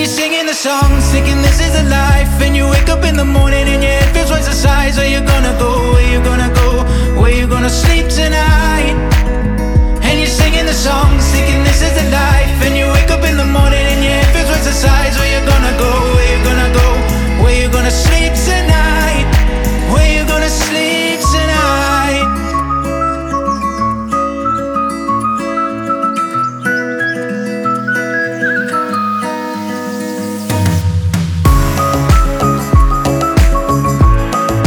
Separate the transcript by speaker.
Speaker 1: singing the songs, thinking this is a life. And you wake up in the morning and your head feels twice the size. Where you gonna go, where you gonna go, where you gonna sleep tonight?